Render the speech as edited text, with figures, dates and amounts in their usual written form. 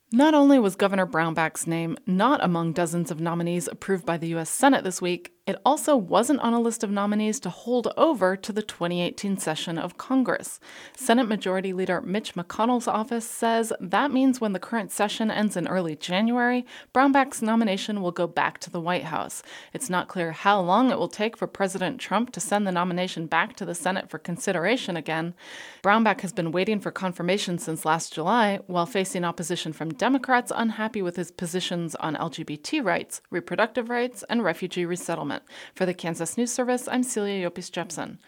Not only was Governor Brownback's name not among dozens of nominees approved by the U.S. Senate this week, it also wasn't on a list of nominees to hold over to the 2018 session of Congress. Senate Majority Leader Mitch McConnell's office says that means when the current session ends in early January, Brownback's nomination will go back to the White House. It's not clear how long it will take for President Trump to send the nomination back to the Senate for consideration again. Brownback has been waiting for confirmation since last July, while facing opposition from Democrats unhappy with his positions on LGBT rights, reproductive rights, and refugee resettlement. For the Kansas News Service, I'm Celia Yopis Jepson.